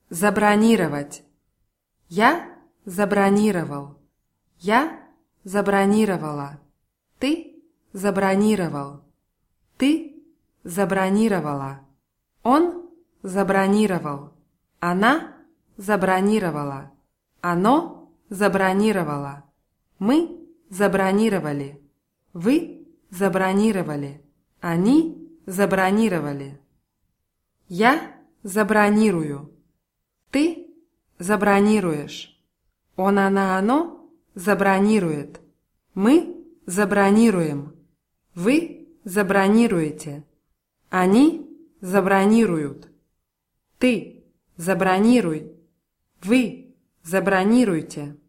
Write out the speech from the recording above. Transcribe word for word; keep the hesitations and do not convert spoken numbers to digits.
Забронировать. Я забронировал. Я забронировала. Ты забронировал. Ты забронировала. Он забронировал. Она забронировала. Оно забронировало. Мы забронировали. Вы забронировали. Они забронировали. Я забронирую. Ты забронируешь. Он, она, оно забронирует. Мы забронируем. Вы забронируете. Они забронируют. Ты забронируй. Вы забронируйте.